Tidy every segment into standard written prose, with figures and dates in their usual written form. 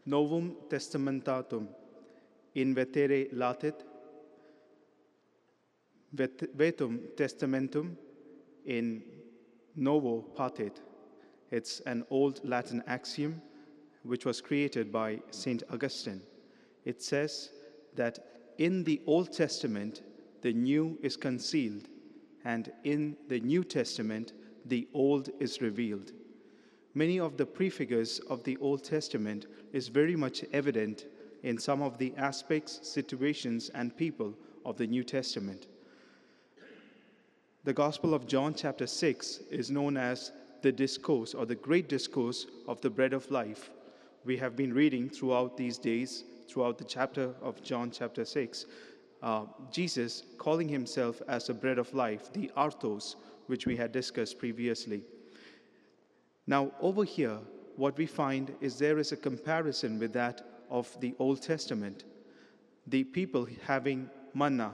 Novum testamentatum in vetere latit, vetum testamentum in novo patet. It's an old Latin axiom which was created by St. Augustine. It says that in the Old Testament, the new is concealed, and in the New Testament, the old is revealed. Many of the prefigures of the Old Testament is very much evident in some of the aspects, situations, and people of the New Testament. The Gospel of John chapter 6 is known as the discourse or the great discourse of the bread of life. We have been reading throughout these days, throughout the chapter of John chapter 6, Jesus calling himself as the bread of life, the arthos, which we had discussed previously. Now, over here, what we find is there is a comparison with that of the Old Testament. The people having manna,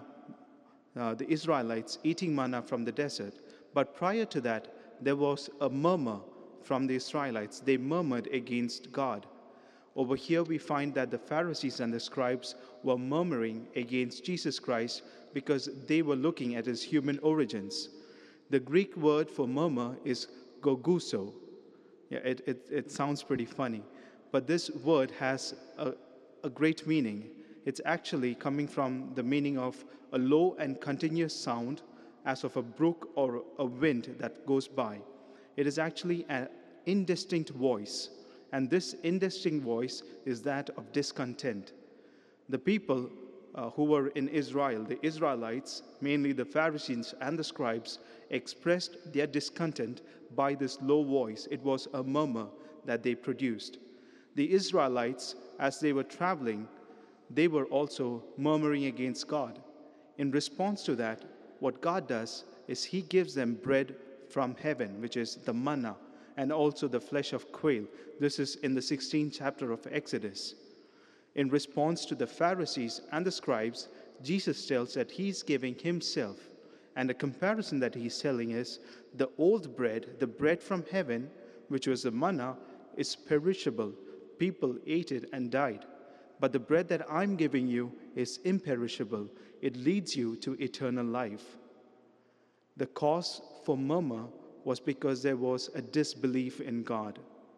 the Israelites eating manna from the desert. But prior to that, there was a murmur from the Israelites. They murmured against God. Over here, we find that the Pharisees and the scribes were murmuring against Jesus Christ because they were looking at his human origins. The Greek word for murmur is goguso. Yeah, it sounds pretty funny, but this word has a great meaning. It's actually coming from the meaning of a low and continuous sound as of a brook or a wind that goes by. It is actually an indistinct voice, and this indistinct voice is that of discontent. The people who were in Israel, the Israelites, mainly the Pharisees and the scribes, expressed their discontent by this low voice. It was a murmur that they produced. The Israelites, as they were traveling, they were also murmuring against God. In response to that, what God does is he gives them bread from heaven, which is the manna, and also the flesh of quail. This is in the 16th chapter of Exodus. In response to the Pharisees and the scribes, Jesus tells that he's giving himself. And the comparison that he's telling is the old bread, the bread from heaven, which was the manna, is perishable. People ate it and died. But the bread that I'm giving you is imperishable. It leads you to eternal life. The cause for murmur was because there was a disbelief in God.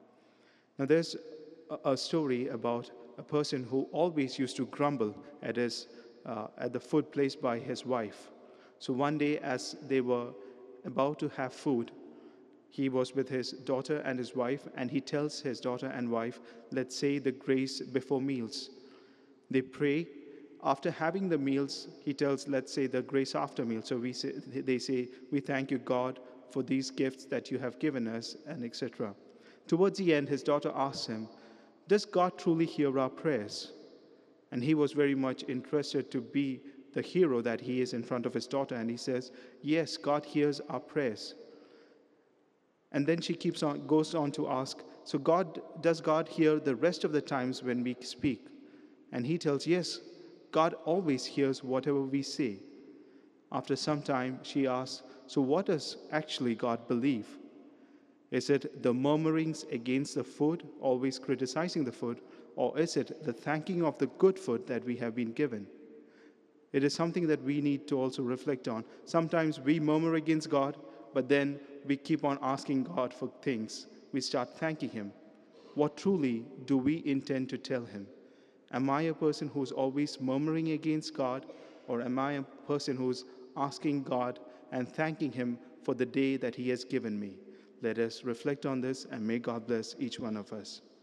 Now there's a story about a person who always used to grumble at the food placed by his wife. So one day, as they were about to have food, he was with his daughter and his wife, and he tells his daughter and wife, let's say the grace before meals. They pray. After having the meals, he tells, let's say the grace after meals. So they say, we thank you, God, for these gifts that you have given us, and etc. Towards the end, his daughter asks him, does God truly hear our prayers? And he was very much interested to be the hero that he is in front of his daughter, and he says, yes, God hears our prayers. And then she goes on to ask, so does God hear the rest of the times when we speak? And he tells, yes, God always hears whatever we say. After some time, she asks, so what does actually God believe? Is it the murmurings against the food, always criticizing the food, or is it the thanking of the good food that we have been given? It is something that we need to also reflect on. Sometimes we murmur against God, but then we keep on asking God for things. We start thanking him. What truly do we intend to tell him? Am I a person who's always murmuring against God, or am I a person who's asking God and thanking him for the day that he has given me? Let us reflect on this, and may God bless each one of us.